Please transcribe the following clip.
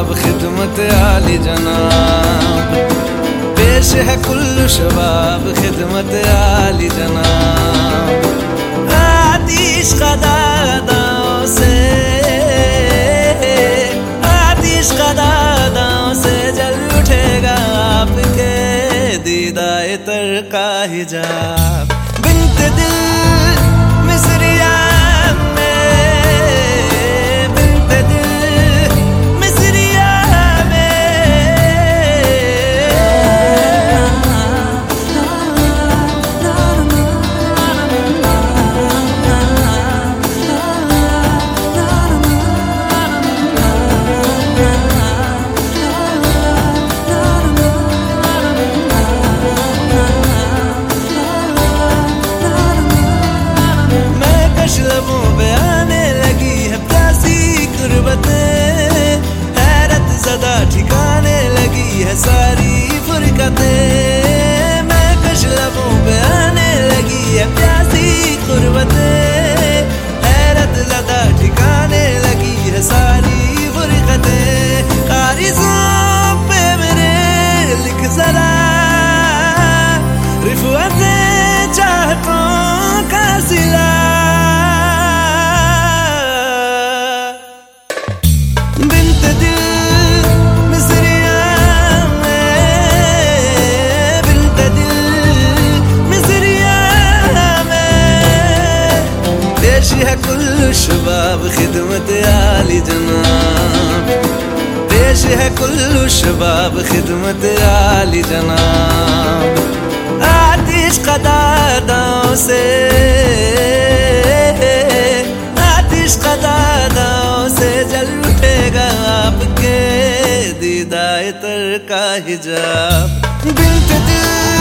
शबाब खिदमत आली जनाब, पेश है कुल्लू शबाब खिदमत आली जनाब। आतिश कदादाओं से, आतिश कदादाओं से जल उठेगा आपके दीदाए तर का हिजाब। बिन्त दिल मिसरिया लबों पे आने लगी है प्यासी गुर्बतें, हैरत ज़दा ठिकाने लगी है सारी फुरकतें। मैं कश लबों पे आने लगी है प्यासी गुर्बतें, हैरत ज़दा ठिकाने लगी है सारी फुरकतें। कारिज़ों पे मेरे लिख ज़रा रिफ़अते चाहतों का सिला। पेश है कुल्लू शबाब खिदमत आली जनाब, पेश है कुल्लू शबाब खिदमत आली जनाब। आतिश कदादाओं से, आतिश कदादाओं से जल उठेगा आपके दीदाए तर का हिजाब। बिन्त दिल